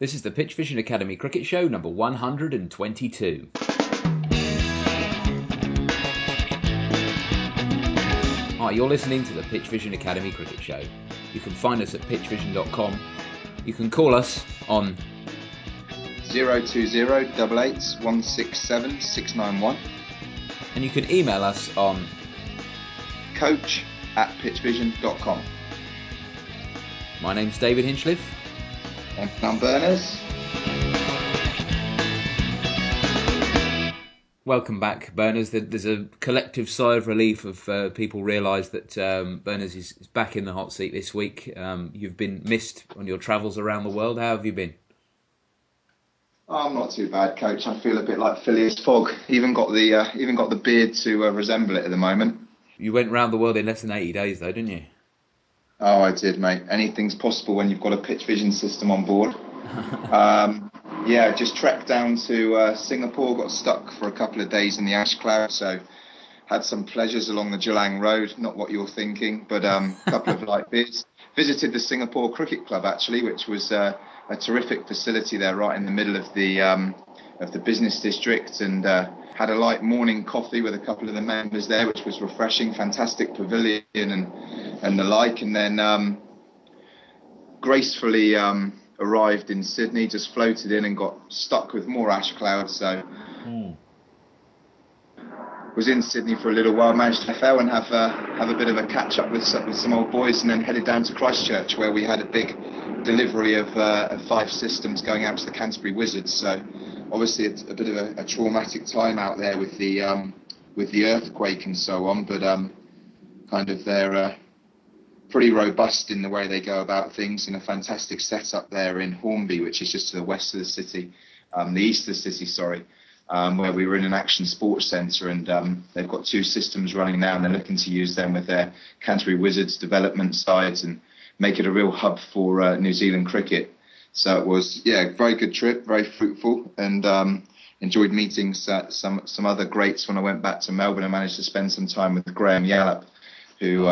This is the Pitch Vision Academy Cricket Show number 122. Hi, you're listening to the Pitch Vision Academy Cricket Show. You can find us at pitchvision.com. You can call us on 020 88 167 691. And you can email us on coach@pitchvision.com. My name's David Hinchliffe. And I'm Berners. Welcome back, Berners. There's a collective sigh of relief of people realise that Berners is back in the hot seat this week. You've been missed on your travels around the world. How have you been? Oh, I'm not too bad, Coach. I feel a bit like Phileas Fogg. Even got the beard to resemble it at the moment. You went round the world in less than 80 days, though, didn't you? Oh, I did, mate. Anything's possible when you've got a pitch vision system on board. Just trekked down to Singapore, got stuck for a couple of days in the ash cloud, so had some pleasures along the Geelong Road, not what you're thinking, but a couple of light bits. Visited the Singapore Cricket Club, actually, which was a terrific facility there right in the middle of the business district, and had a light morning coffee with a couple of the members there, which was refreshing. Fantastic pavilion and the like, and then gracefully arrived in Sydney, just floated in and got stuck with more ash clouds, so was in Sydney for a little while, managed to FL and have a bit of a catch up with some old boys, and then headed down to Christchurch, where we had a big delivery of 5 systems going out to the Canterbury Wizards. So obviously it's a bit of a traumatic time out there with the earthquake and so on, but kind of they're pretty robust in the way they go about things, and a fantastic setup there in Hornby, which is just to the west of the city, the east of the city, sorry, where we were in an action sports centre, and they've got 2 systems running now, and they're looking to use them with their Canterbury Wizards development sides and make it a real hub for New Zealand cricket. So it was, very good trip, very fruitful, and enjoyed meeting some other greats. When I went back to Melbourne, I managed to spend some time with Graham Yallop, who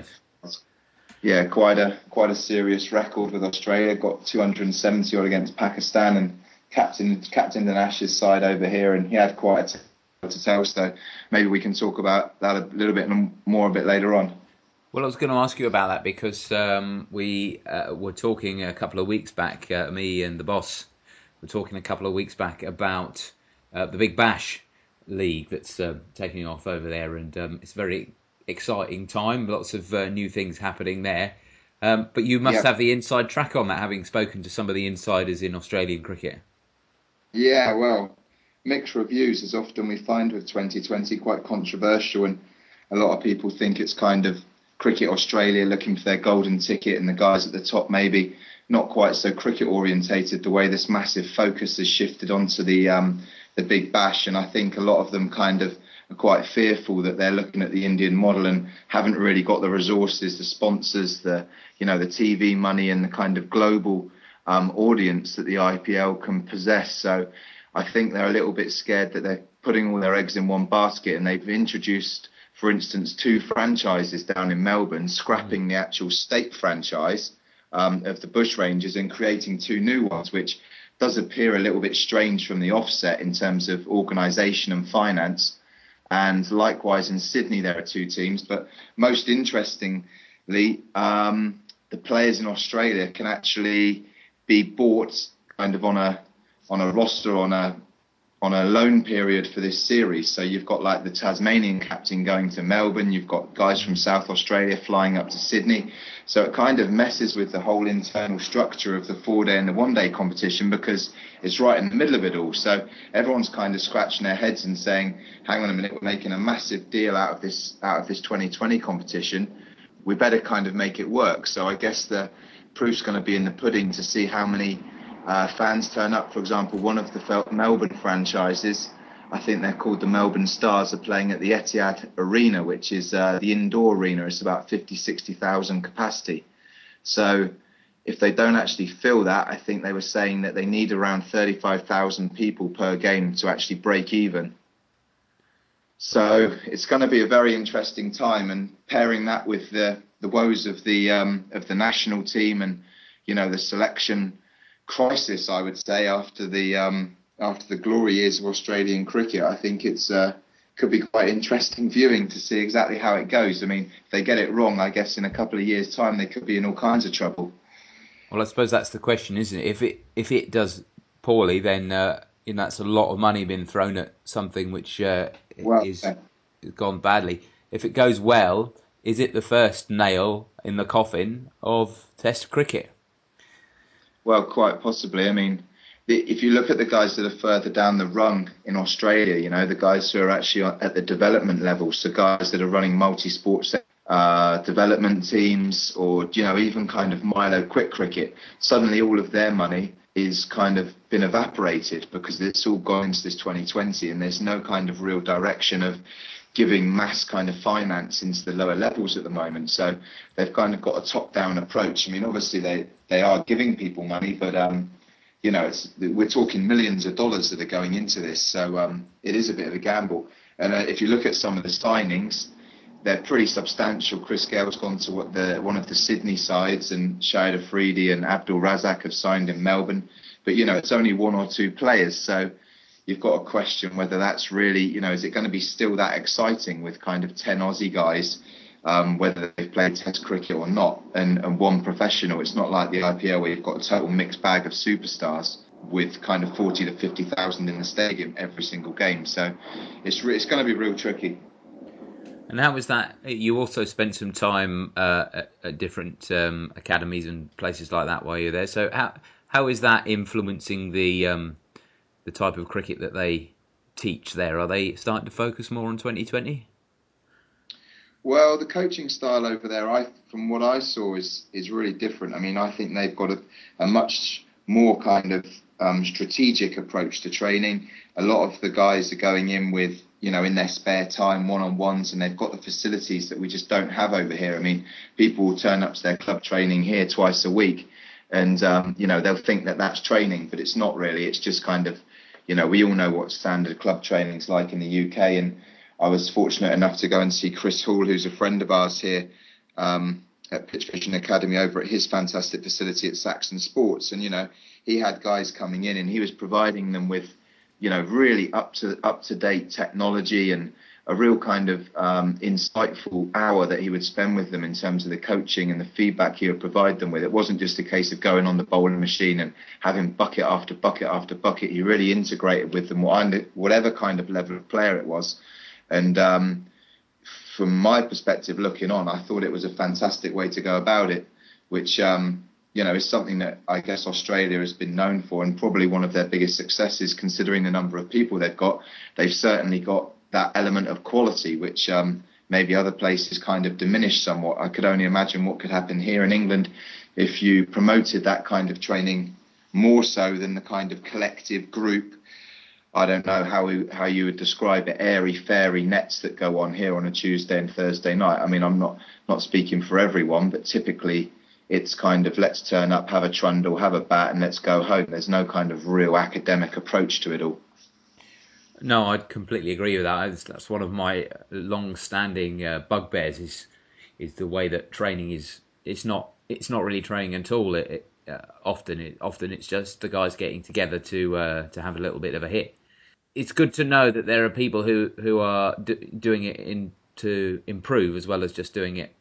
quite a serious record with Australia. Got 270 odd against Pakistan, and captained the Ashes side over here, and he had quite a tale to tell. So maybe we can talk about that a little bit more a bit later on. Well, I was going to ask you about that because we were talking a couple of weeks back, me and the boss were talking a couple of weeks back about the Big Bash League that's taking off over there, and it's a very exciting time, lots of new things happening there. But you must have the inside track on that, having spoken to some of the insiders in Australian cricket. Yeah, well, mixed reviews, as often we find with 2020, quite controversial, and a lot of people think it's kind of Cricket Australia looking for their golden ticket, and the guys at the top maybe not quite so cricket orientated, the way this massive focus has shifted onto the Big Bash. And I think a lot of them kind of are quite fearful that they're looking at the Indian model and haven't really got the resources, the sponsors, the TV money, and the kind of global audience that the IPL can possess. So I think they're a little bit scared that they're putting all their eggs in one basket, and they've introduced, for instance, 2 franchises down in Melbourne, scrapping the actual state franchise of the Bushrangers and creating 2 new ones, which does appear a little bit strange from the offset in terms of organisation and finance. And likewise in Sydney, there are 2 teams. But most interestingly, the players in Australia can actually be bought kind of on a roster, on a loan period for this series. So you've got like the Tasmanian captain going to Melbourne, you've got guys from South Australia flying up to Sydney. So it kind of messes with the whole internal structure of the 4-day and the 1-day competition, because it's right in the middle of it all. So everyone's kind of scratching their heads and saying, hang on a minute, we're making a massive deal out of this 2020 competition. We better kind of make it work. So I guess the proof's going to be in the pudding to see how many fans turn up. For example, one of the Melbourne franchises, I think they're called the Melbourne Stars, are playing at the Etihad Arena, which is the indoor arena. It's about 60,000 capacity. So if they don't actually fill that, I think they were saying that they need around 35,000 people per game to actually break even. So it's going to be a very interesting time, and pairing that with the woes of the national team and the selection crisis, I would say, after the glory years of Australian cricket. I think it's could be quite interesting viewing to see exactly how it goes. I mean, if they get it wrong, I guess in a couple of years' time they could be in all kinds of trouble. Well, I suppose that's the question, isn't it? If it does poorly, then that's a lot of money being thrown at something which Well, is gone badly. If it goes well, is it the first nail in the coffin of Test cricket? well, quite possibly. I mean, if you look at the guys that are further down the rung in Australia, the guys who are actually at the development level, so guys that are running multi-sports development teams, or even kind of Milo quick cricket, suddenly all of their money is kind of been evaporated because it's all gone into this 2020, and there's no kind of real direction of giving mass kind of finance into the lower levels at the moment. So they've kind of got a top-down approach. I mean, obviously they are giving people money, but we're talking millions of dollars that are going into this. So it is a bit of a gamble. And if you look at some of the signings, they're pretty substantial. Chris Gale's gone to one of the Sydney sides, and Shahid Afridi and Abdul Razak have signed in Melbourne. But it's only one or two players, so you've got to question whether that's really, is it going to be still that exciting with kind of 10 Aussie guys, whether they've played Test cricket or not, and one professional. It's not like the IPL where you've got a total mixed bag of superstars with kind of 40 to 50,000 in the stadium every single game. So it's going to be real tricky. And how was that? You also spent some time at different academies and places like that while you were there. So how is that influencing the type of cricket that they teach there? Are they starting to focus more on 2020? Well, the coaching style over there, from what I saw, is really different. I mean, I think they've got a much more kind of strategic approach to training. A lot of the guys are going in with, in their spare time, one-on-ones, and they've got the facilities that we just don't have over here. I mean, people will turn up to their club training here twice a week, and they'll think that that's training, but it's not really. It's just kind of, we all know what standard club training's like in the UK, and I was fortunate enough to go and see Chris Hall, who's a friend of ours here at Pitch Vision Academy, over at his fantastic facility at Saxon Sports. And, he had guys coming in and he was providing them with, really up to date technology and a real kind of insightful hour that he would spend with them in terms of the coaching and the feedback he would provide them with. It wasn't just a case of going on the bowling machine and having bucket after bucket after bucket. He really integrated with them, whatever kind of level of player it was. And from my perspective, looking on, I thought it was a fantastic way to go about it, which, is something that I guess Australia has been known for, and probably one of their biggest successes, considering the number of people they've got. They've certainly got that element of quality, which maybe other places kind of diminished somewhat. I could only imagine what could happen here in England if you promoted that kind of training more so than the kind of collective group. I don't know how you would describe it, airy-fairy nets that go on here on a Tuesday and Thursday night. I mean, I'm not speaking for everyone, but typically it's kind of let's turn up, have a trundle, have a bat, and let's go home. There's no kind of real academic approach to it all. No, I'd completely agree with that. That's one of my long-standing bugbears is the way that training is. It's not really training at all. Often it's just the guys getting together to have a little bit of a hit. It's good to know that there are people who are doing it to improve as well as just doing it,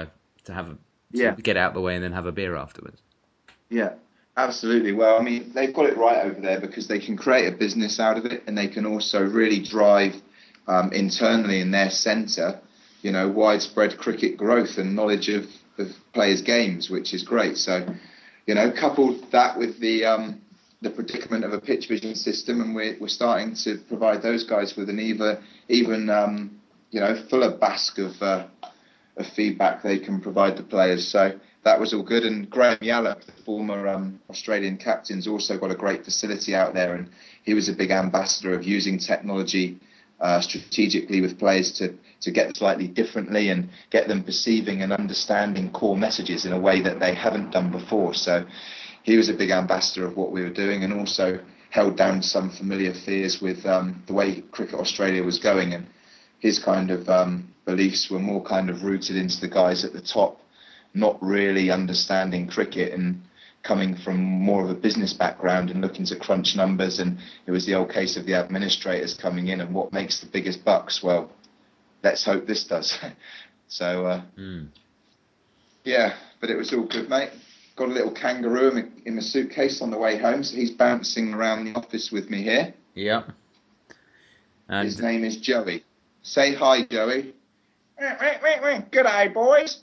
to get out the way and then have a beer afterwards. Yeah, absolutely. Well, I mean, they've got it right over there because they can create a business out of it, and they can also really drive internally in their centre, widespread cricket growth and knowledge of players' games, which is great. So, coupled that with the predicament of a pitch vision system, and we're starting to provide those guys with an even fuller basque of feedback they can provide the players. So that was all good. And Graham Yallop, the former Australian captain's also got a great facility out there, and he was a big ambassador of using technology strategically with players to get slightly differently and get them perceiving and understanding core messages in a way that they haven't done before. So he was a big ambassador of what we were doing, and also held down some familiar fears with the way Cricket Australia was going. And his kind of beliefs were more kind of rooted into the guys at the top not really understanding cricket and coming from more of a business background and looking to crunch numbers, and it was the old case of the administrators coming in and what makes the biggest bucks. Well, let's hope this does. So yeah, but it was all good, mate. Got a little kangaroo in my suitcase on the way home, so he's bouncing around the office with me here. Yeah. And his name is Joey. Say hi, Joey. Good day, boys.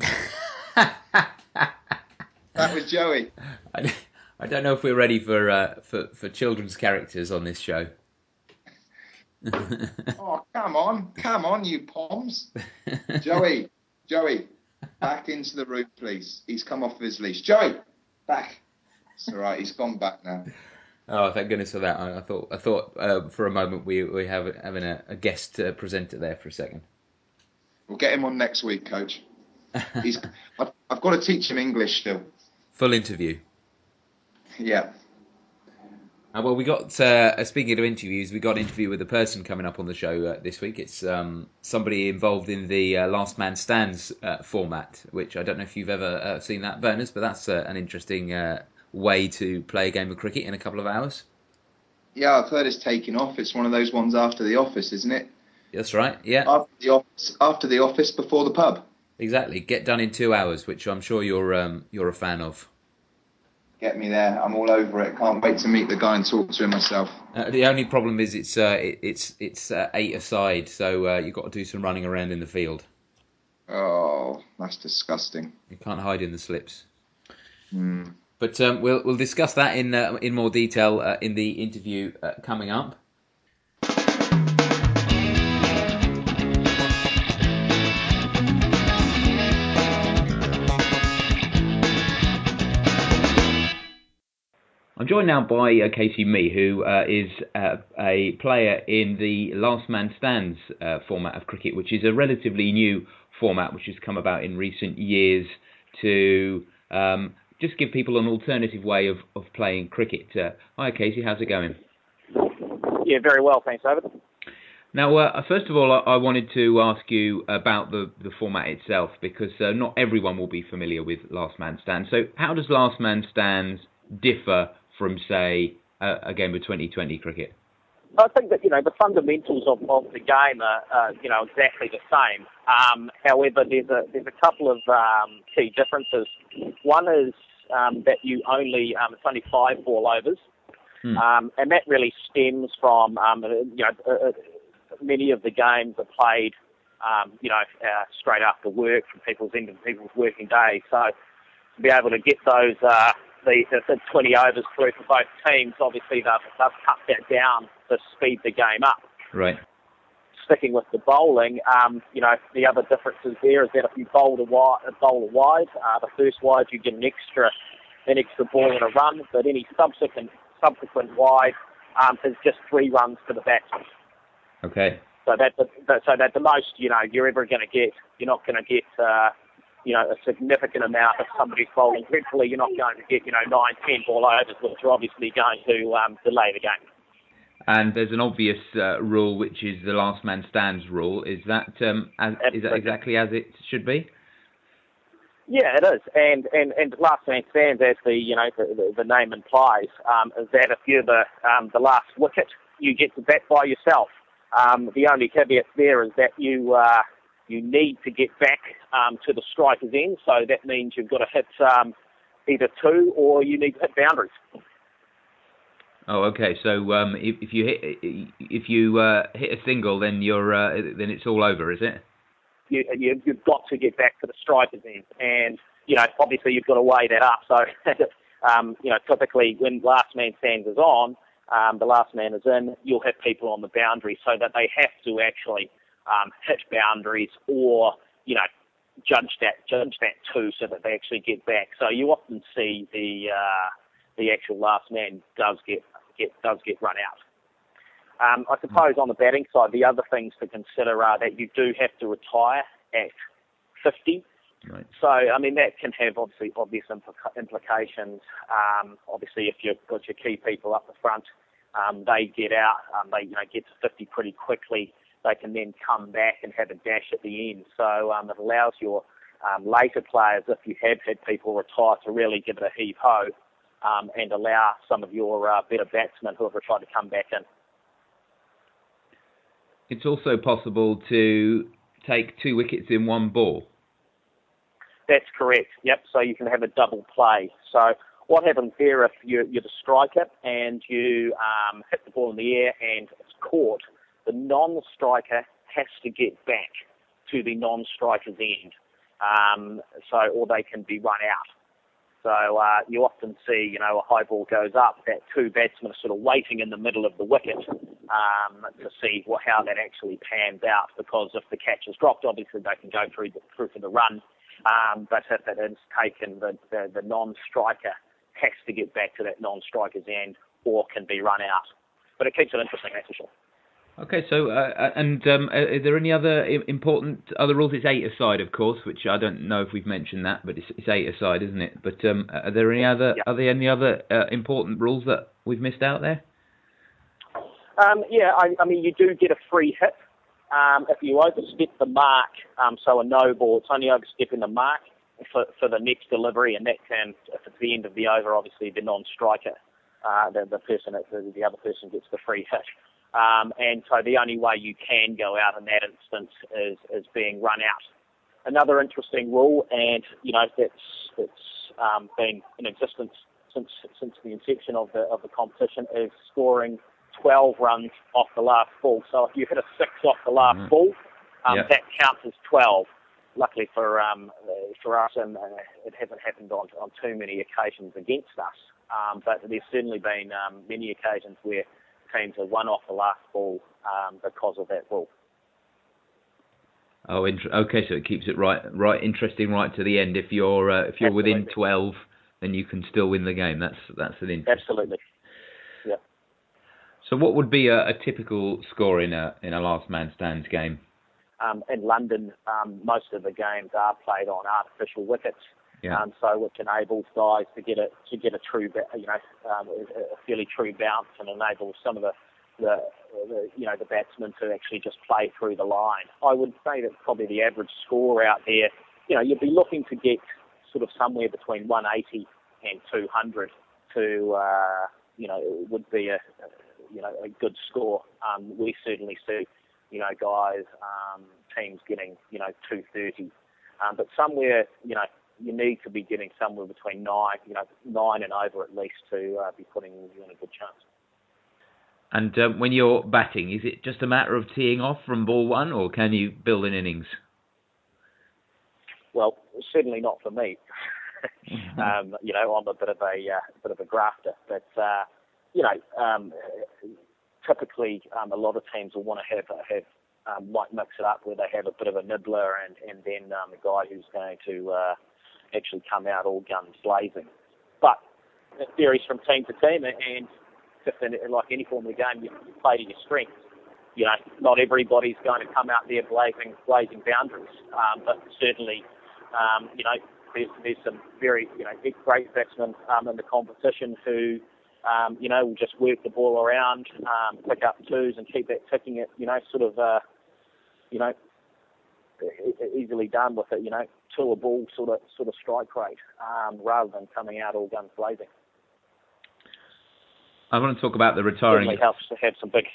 That was Joey. I don't know if we're ready for children's characters on this show. Oh, come on, you poms. Joey, back into the room, please. He's come off of his leash. Joey, back. It's all right. He's gone back now. Oh, thank goodness for that. I thought for a moment we having a guest presenter there for a second. We'll get him on next week, Coach. I've got to teach him English still. Full interview. Yeah. Well, we got, speaking of interviews, we got an interview with a person coming up on the show this week. It's somebody involved in the Last Man Stands format, which I don't know if you've ever seen that, Berners, but that's an interesting way to play a game of cricket in a couple of hours. Yeah, I've heard it's taking off. It's one of those ones after the office, isn't it? That's right, yeah. After the office, before the pub. Exactly. Get done in 2 hours, which I'm sure you're a fan of. Get me there. I'm all over it. Can't wait to meet the guy and talk to him myself. The only problem is it's 8-a-side, so you've got to do some running around in the field. Oh, that's disgusting. You can't hide in the slips. Mm. But we'll discuss that in more detail in the interview coming up. I'm joined now by Casey Mee, who is a player in the Last Man Stands format of cricket, which is a relatively new format which has come about in recent years to just give people an alternative way of playing cricket. Hi Casey, how's it going? Yeah, very well, thanks, David. Now, first of all, I wanted to ask you about the format itself, because not everyone will be familiar with Last Man Stands. So how does Last Man Stands differ from, say, a game of 2020 cricket? I think that, the fundamentals of the game are, exactly the same. However, there's a couple of key differences. One is that it's only 5 ball overs, and that really stems from, many of the games are played, straight after work from people's working day. So to be able to get those the 20 overs through for both teams, obviously they've cut that down to speed the game up. Right. Sticking with the bowling, the other differences there is that if you bowl a wide, the first wide you get an extra ball and a run, but any subsequent wide is just 3 runs to the batsman. Okay. So that's the most you're ever going to get. You're not going to get a significant amount of somebody bowling dreadfully. You're not going to get 9, 10 ball overs, which are obviously going to delay the game. And there's an obvious rule, which is the Last Man Stands rule. Is that exactly as it should be? Yeah, it is. And Last Man Stands, as the name implies, is that if you're the last wicket, you get to bat by yourself. The only caveat there is that you need to get back to the striker's end, so that means you've got to hit either 2 or you need to hit boundaries. Oh, okay. So if you hit a single, then then it's all over, is it? You've got to get back to the striker's end, and obviously you've got to weigh that up. So typically when Last Man Stands is on, the last man is in, you'll have people on the boundary, so that they have to actually hit boundaries or judge that too, so that they actually get back. So you often see the actual last man does get run out. I suppose on the batting side, the other things to consider are that you do have to retire at 50. Right. So, that can have obvious implications. Obviously, if you've got your key people up the front, they get out, they get to 50 pretty quickly. They can then come back and have a dash at the end. So it allows your later players, if you have had people retire, to really give it a heave-ho and allow some of your better batsmen who have tried to come back in. It's also possible to take 2 wickets in one ball. That's correct, yep. So you can have a double play. So what happens there if you're the striker and you hit the ball in the air and it's caught, the non-striker has to get back to the non-striker's end. Or they can be run out. So you often see, a high ball goes up, that 2 batsmen are sort of waiting in the middle of the wicket to see how that actually pans out, because if the catch is dropped, obviously they can go through for the run. But if it is taken, the non-striker has to get back to that non-striker's end or can be run out. But it keeps it interesting, that's for sure. Okay, so are there any other important other rules? It's 8-a-side, of course, which I don't know if we've mentioned that, but it's 8-a-side, isn't it? But are there any other Are there any other important rules that we've missed out there? I mean, you do get a free hit if you overstep the mark. So a no ball, it's only overstepping the mark for the next delivery, and that can, if it's the end of the over, obviously the non-striker, the other person gets the free hit. And so the only way you can go out in that instance is being run out. Another interesting rule, and that's been in existence since the inception of the competition, is scoring 12 runs off the last ball. So if you hit a 6 off the last ball, that counts as 12. Luckily for us, and it hasn't happened on too many occasions against us. But there's certainly been many occasions where teams have won off the last ball because of that rule. Oh, okay. So it keeps it right interesting right to the end. If you're within 12, then you can still win the game. That's an interesting. Absolutely. Yeah. So what would be a typical score in a last man stands game? In London, most of the games are played on artificial wickets. Yeah. So which enables guys to get a true, a fairly true bounce, and enables some of the batsmen to actually just play through the line. I would say that probably the average score out there, you'd be looking to get sort of somewhere between 180 and 200 to, would be a good score. We certainly see, guys, teams getting, 230, but somewhere, you need to be getting somewhere between 9 and over at least to be putting you in a good chance. And when you're batting, is it just a matter of teeing off from ball 1, or can you build an innings? Well, certainly not for me. I'm a bit of a grafter, but typically a lot of teams will want to have might mix it up where they have a bit of a nibbler and then a guy who's going to actually come out all guns blazing. But it varies from team to team, and just like any form of the game, you play to your strengths. Not everybody's going to come out there blazing boundaries, but certainly, there's some very, great batsmen in the competition who, will just work the ball around, pick up twos and keep that ticking at, easily done with it, to a ball sort of strike rate, rather than coming out all guns blazing. I want to talk about the retiring. Certainly helps to have some big.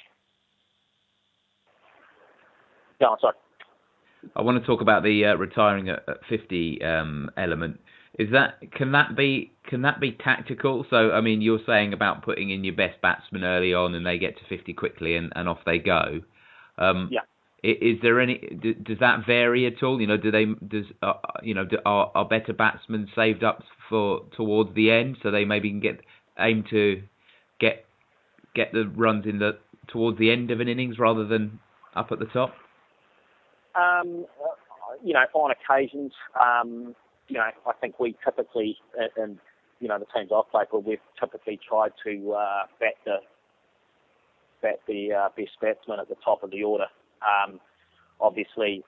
No, sorry. I want to talk about the retiring at 50 element. Can that be tactical? So, I mean, you're saying about putting in your best batsman early on, and they get to 50 quickly, and off they go. Yeah. Is there any? Does that vary at all? Are better batsmen saved up for towards the end, so they maybe can aim to get the runs towards the end of an innings rather than up at the top? On occasions, I think we typically, in the teams I've played for, we've typically tried to bat the best batsman at the top of the order. Obviously,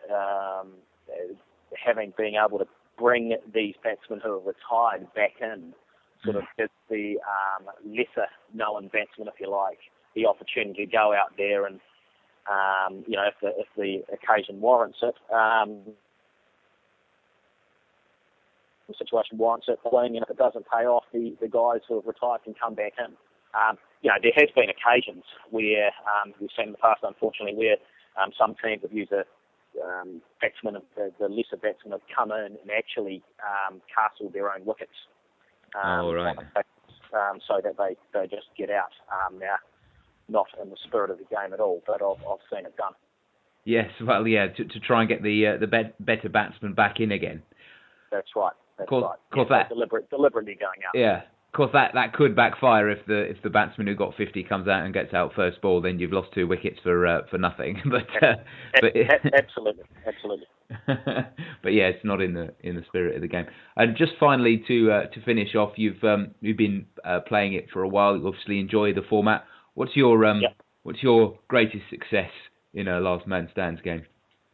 being able to bring these batsmen who have retired back in sort of gives the lesser known batsmen, if you like, the opportunity to go out there and, if the occasion warrants it, the situation warrants it, playing, and if it doesn't pay off, the guys who have retired can come back in. There has been occasions where we've seen in the past, unfortunately, where some teams have used batsmen, the lesser batsmen have come in and actually castled their own wickets. Right. So that they just get out. Now, not in the spirit of the game at all, but I've seen it done. Yes, well, yeah, to try and get the better batsman back in again. That's right. Deliberately going out. Yeah. Of course, that could backfire if the batsman who got 50 comes out and gets out first ball. Then you've lost 2 wickets for nothing. But absolutely. But yeah, it's not in the spirit of the game. And just finally to finish off, you've been playing it for a while. You obviously enjoy the format. What's your greatest success in a last man stands game?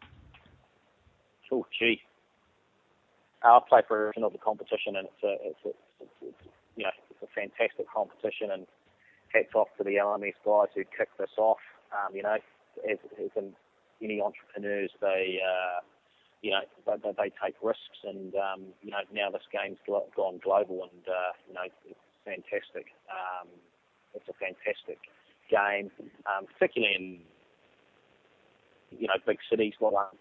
Oh, gee. I play for another competition, and it's a fantastic competition, and hats off to the LMS guys who kicked this off. As in any entrepreneurs, they take risks, and now this game's gone global, and it's fantastic. It's a fantastic game, particularly in big cities.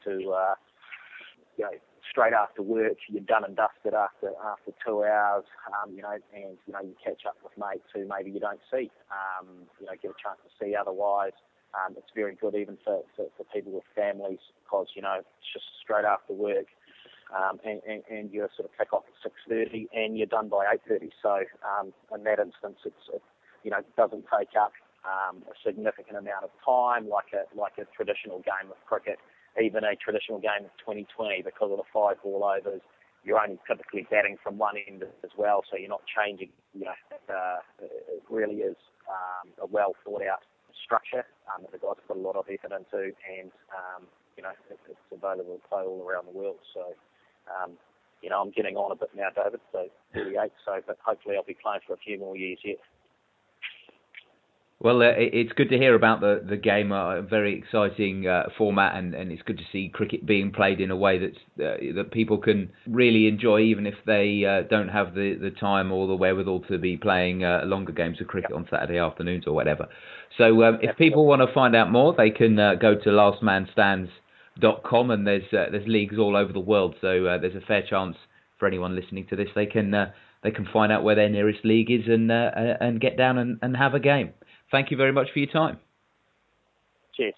Straight after work, you're done and dusted after 2 hours, and you catch up with mates who maybe you don't see, get a chance to see otherwise. It's very good even for people with families, because it's just straight after work, and you sort of kick off at 6:30 and you're done by 8:30. So in that instance, it doesn't take up a significant amount of time like a traditional game of cricket. Even a traditional game of 2020, because of the 5 ball overs, you're only typically batting from one end as well, so you're not changing. It really is a well thought out structure that the guys put a lot of effort into, and it's available to play all around the world. So I'm getting on a bit now, David. So 38. But hopefully I'll be playing for a few more years yet. Well, it's good to hear about the game, a very exciting format, and it's good to see cricket being played in a way that people can really enjoy, even if they don't have the time or the wherewithal to be playing longer games of cricket on Saturday afternoons or whatever. So if people want to find out more, they can go to lastmanstands.com, and there's leagues all over the world, so there's a fair chance for anyone listening to this, they can find out where their nearest league is and get down and have a game. Thank you very much for your time. Cheers.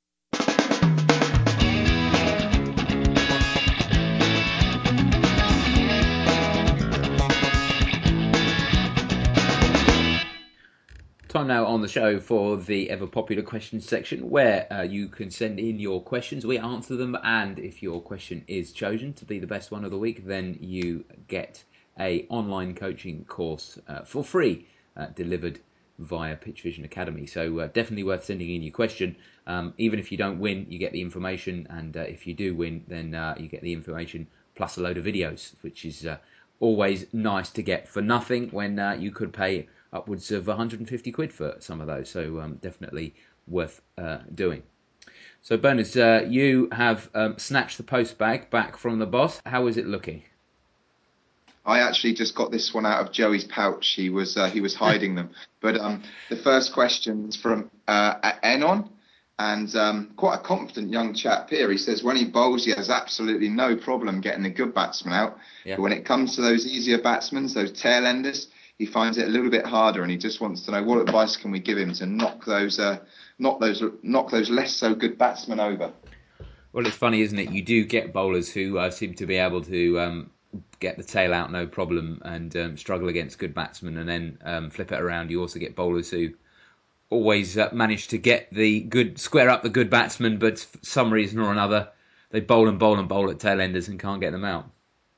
Time now on the show for the ever popular questions section, where you can send in your questions. We answer them, and if your question is chosen to be the best one of the week, then you get a online coaching course for free delivered via Pitch Vision Academy. So definitely worth sending in your question. Even if you don't win, you get the information, and if you do win, then you get the information plus a load of videos, which is always nice to get for nothing when you could pay upwards of 150 quid for some of those. So definitely worth doing. So Bernard, you have snatched the post bag back from the boss. How is it looking? I actually just got this one out of Joey's pouch. He was hiding them. But the first question's from Enon, and quite a confident young chap here. He says when he bowls, he has absolutely no problem getting a good batsman out. Yeah. But when it comes to those easier batsmen, those tail enders, he finds it a little bit harder, and he just wants to know what advice can we give him to knock those less so good batsmen over. Well, it's funny, isn't it? You do get bowlers who seem to be able to get the tail out no problem and struggle against good batsmen, and then flip it around. You also get bowlers who always manage to get square up the good batsmen, but for some reason or another they bowl and bowl and bowl at tail enders and can't get them out.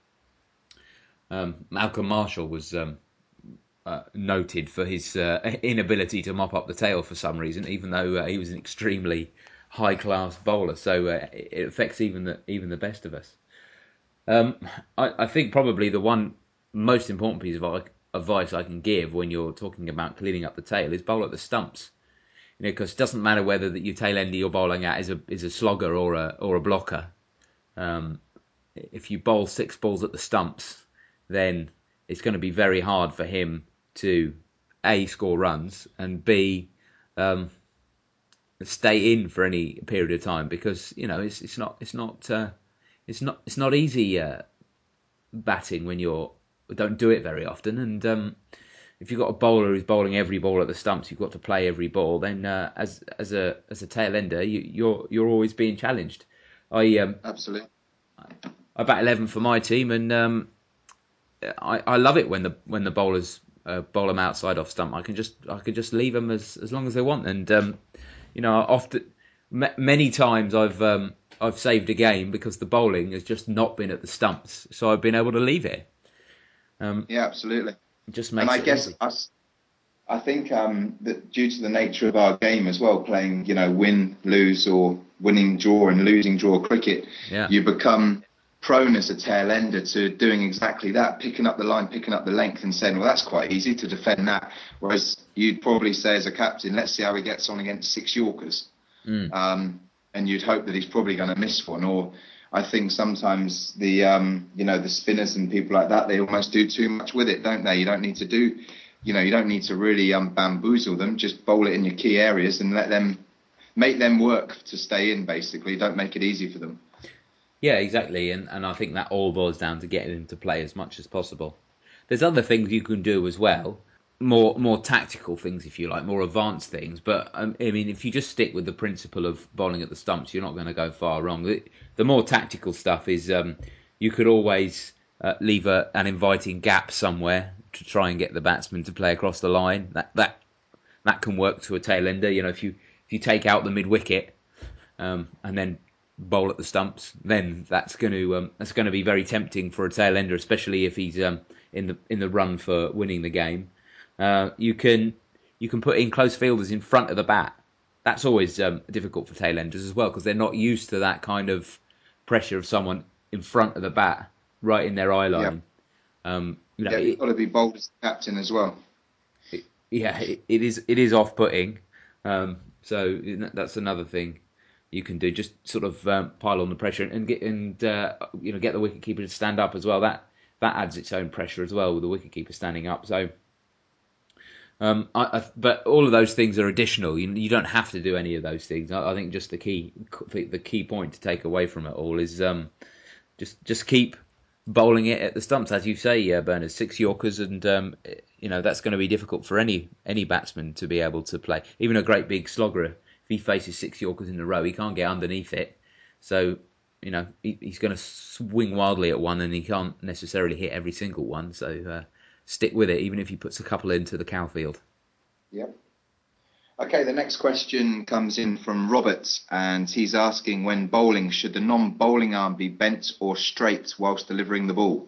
Malcolm Marshall was noted for his inability to mop up the tail for some reason, even though he was an extremely high class bowler. So it affects even the best of us. I think probably the one most important piece of advice I can give when you're talking about cleaning up the tail is bowl at the stumps. Because it doesn't matter whether your tail ender you're bowling at is a slogger or a blocker. If you bowl 6 balls at the stumps, then it's going to be very hard for him to A, score runs, and B, stay in for any period of time, because it's not easy batting when you don't do it very often. And if you've got a bowler who's bowling every ball at the stumps, you've got to play every ball. Then as a tail ender, you're always being challenged. Absolutely. I bat 11 for my team, and I love it when the bowlers bowl them outside off stump. I can just leave them as long as they want, and often many times I've saved a game because the bowling has just not been at the stumps, so I've been able to leave it. Yeah, absolutely. It just makes and I it guess easy. I think that due to the nature of our game as well, playing win, lose, or winning draw and losing draw cricket, you become prone as a tail ender to doing exactly that, picking up the line, picking up the length, and saying, well, that's quite easy to defend that. Whereas you'd probably say as a captain, let's see how he gets on against 6 Yorkers. And you'd hope that he's probably going to miss one. Or I think sometimes the spinners and people like that, they almost do too much with it, don't they? You don't need to really bamboozle them. Just bowl it in your key areas and make them work to stay in, basically. Don't make it easy for them. Yeah, exactly. And I think that all boils down to getting him to play as much as possible. There's other things you can do as well. More tactical things, if you like, more advanced things. But I mean, if you just stick with the principle of bowling at the stumps, you're not going to go far wrong. The more tactical stuff is you could always leave an inviting gap somewhere to try and get the batsman to play across the line. That can work to a tail ender. If you take out the mid wicket and then bowl at the stumps, then that's going to be very tempting for a tail ender, especially if he's in the run for winning the game. You can put in close fielders in front of the bat. That's always difficult for tail enders as well, because they're not used to that kind of pressure of someone in front of the bat, right in their eye line. You've got to be bold as the captain as well. It is off-putting. So that's another thing you can do. Just sort of pile on the pressure and get the wicketkeeper to stand up as well. That adds its own pressure as well with the wicketkeeper standing up. So. But all of those things are additional. You don't have to do any of those things. I think just the key point to take away from it all is just keep bowling it at the stumps, as you say, Bernard. 6 Yorkers, and that's going to be difficult for any batsman to be able to play. Even a great big slogger, if he faces 6 Yorkers in a row, he can't get underneath it. So he's going to swing wildly at one, and he can't necessarily hit every single one. So. Stick with it, even if he puts a couple into the cow field. Yep. Okay, the next question comes in from Robert, and he's asking, when bowling, should the non-bowling arm be bent or straight whilst delivering the ball?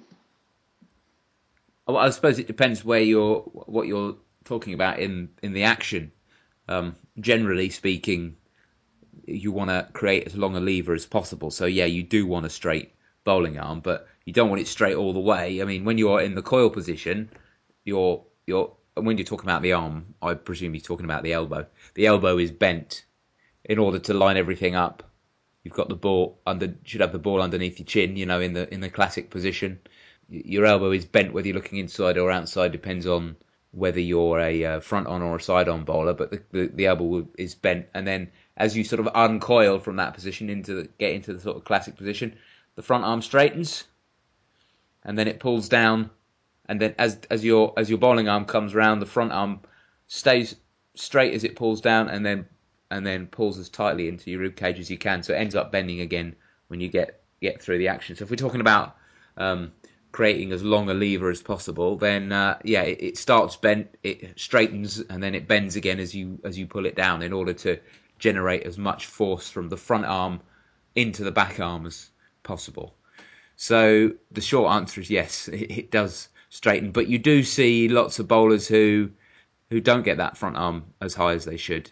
Well, I suppose it depends what you're talking about in the action. Generally speaking, you want to create as long a lever as possible. So yeah, you do want a straight bowling arm, but you don't want it straight all the way. I mean, when you're in the coil position, when you're talking about the arm, I presume you're talking about the elbow. The elbow is bent in order to line everything up. You've got the ball should have the ball underneath your chin, in the classic position. Your elbow is bent whether you're looking inside or outside, depends on whether you're a front on or a side on bowler, but the elbow is bent, and then as you sort of uncoil from that position get into the sort of classic position, the front arm straightens, and then it pulls down, and then as your bowling arm comes round, the front arm stays straight as it pulls down, and then pulls as tightly into your rib cage as you can, so it ends up bending again when you get through the action. So if we're talking about creating as long a lever as possible, then it starts bent, it straightens, and then it bends again as you pull it down, in order to generate as much force from the front arm into the back arm as possible. So the short answer is yes, it does straighten, but you do see lots of bowlers who don't get that front arm as high as they should.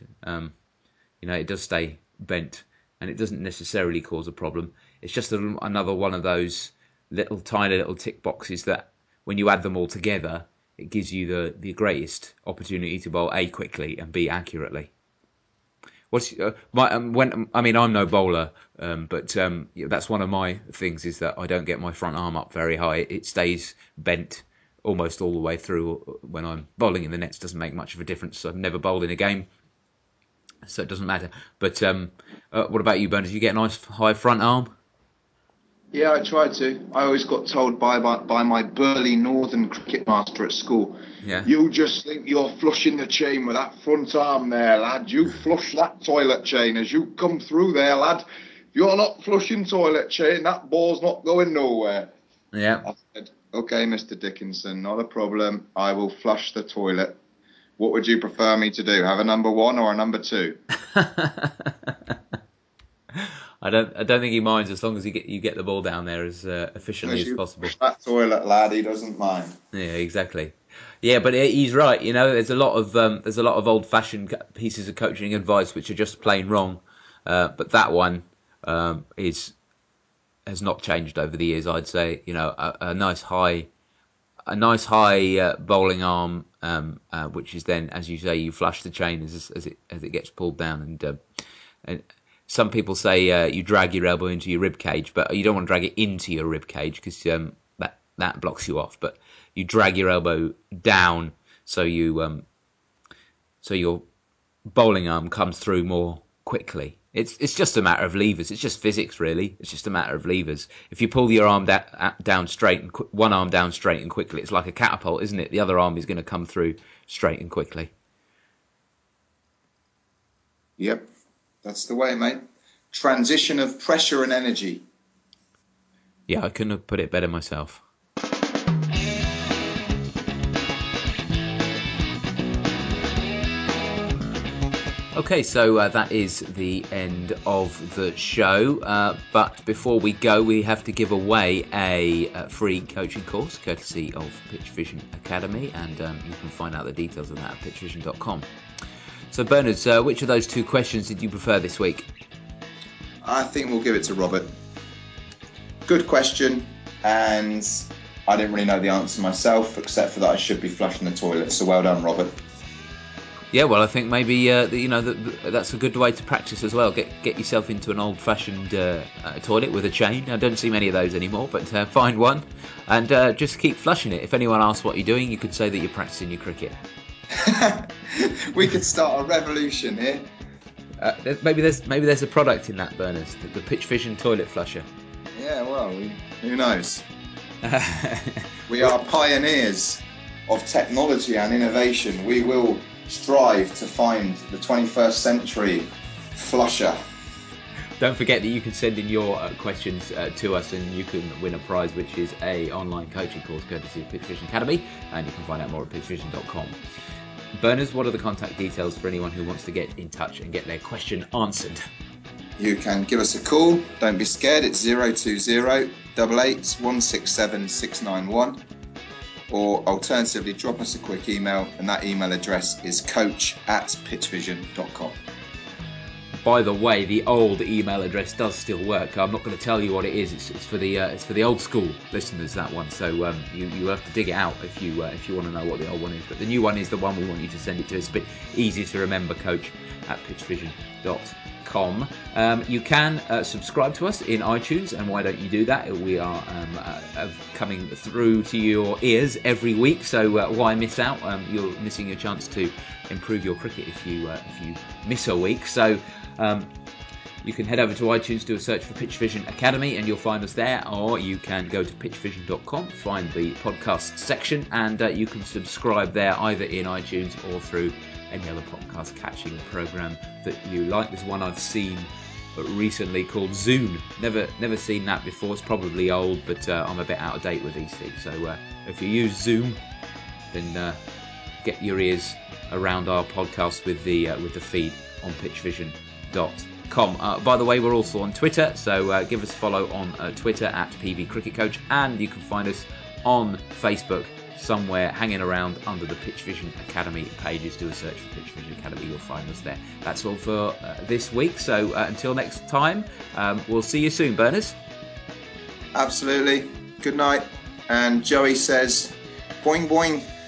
It does stay bent, and it doesn't necessarily cause a problem. It's just another one of those tiny little tick boxes that, when you add them all together, it gives you the greatest opportunity to bowl A, quickly, and B, accurately. What's my when? I mean, I'm no bowler, but that's one of my things is that I don't get my front arm up very high. It stays bent almost all the way through when I'm bowling in the nets. Doesn't make much of a difference. I've never bowled in a game, so it doesn't matter. But what about you, Bernard? You get a nice high front arm? Yeah, I tried to. I always got told by my burly northern cricket master at school, Yeah. you just think you're flushing the chain with that front arm there, lad. You flush that toilet chain as you come through there, lad. If you're not flushing toilet chain, that ball's not going nowhere. Yeah. I said, okay, Mr. Dickinson, not a problem. I will flush the toilet. What would you prefer me to do? Have a number 1 or a number 2? I don't think he minds as long as you get the ball down there as efficiently as possible. That toilet, lad, he doesn't mind. Yeah, exactly. Yeah, but he's right. You know, there's a lot of old-fashioned pieces of coaching advice which are just plain wrong. But that one has not changed over the years. I'd say, you know, a nice high bowling arm, which is then, as you say, you flush the chain as it gets pulled down, and some people say you drag your elbow into your rib cage, but you don't want to drag it into your rib cage because that blocks you off. But you drag your elbow down so your bowling arm comes through more quickly. It's just a matter of levers. It's just physics, really. It's just a matter of levers. If you pull your arm down straight and one arm down straight and quickly, it's like a catapult, isn't it? The other arm is going to come through straight and quickly. Yep, that's the way, mate. Transition of pressure and energy. Yeah, I couldn't have put it better myself. Okay, so that is the end of the show. But before we go, we have to give away a free coaching course, courtesy of Pitch Vision Academy, and you can find out the details of that at pitchvision.com. So, Bernard, which of those two questions did you prefer this week? I think we'll give it to Robert. Good question, and I didn't really know the answer myself, except for that I should be flushing the toilet. So well done, Robert. Yeah, well, I think maybe that's a good way to practice as well. Get yourself into an old-fashioned toilet with a chain. I don't see many of those anymore, but find one and just keep flushing it. If anyone asks what you're doing, you could say that you're practicing your cricket. We could start a revolution here. Maybe there's a product in that, Bernard, the Pitch Vision toilet flusher. Yeah, well, who knows? We are pioneers of technology and innovation. We will strive to find the 21st century flusher. Don't forget that you can send in your questions to us, and you can win a prize, which is a online coaching course courtesy of Pitch Vision Academy, and you can find out more at pitchvision.com. Berners, what are the contact details for anyone who wants to get in touch and get their question answered? You can give us a call. Don't be scared. It's 020 88 167 691. Or alternatively, drop us a quick email, and that email address is coach@pitchvision.com. By the way, the old email address does still work. I'm not going to tell you what it is. It's for the old school listeners, that one. So you have to dig it out if you want to know what the old one is. But the new one is the one we want you to send it to. It's a bit easier to remember. coach@pitchvision.com. You can subscribe to us in iTunes, and why don't you do that? We are coming through to your ears every week, so why miss out? You're missing your chance to improve your cricket if you miss a week. So you can head over to iTunes, do a search for Pitch Vision Academy, and you'll find us there, or you can go to pitchvision.com, find the podcast section, and you can subscribe there either in iTunes or through any other podcast catching program that you like. There's one I've seen recently called Zune. Never seen that before. It's probably old, but I'm a bit out of date with these things. So if you use Zoom, then get your ears around our podcast with the feed on pitchvision.com. By the way, we're also on Twitter, so give us a follow on Twitter at PV Cricket Coach, and you can find us on Facebook somewhere hanging around under the Pitch Vision Academy pages. Do a search for Pitch Vision Academy, you'll find us there. That's all for this week, so until next time, we'll see you soon, Berners. Absolutely. Good night. And Joey says, boing boing.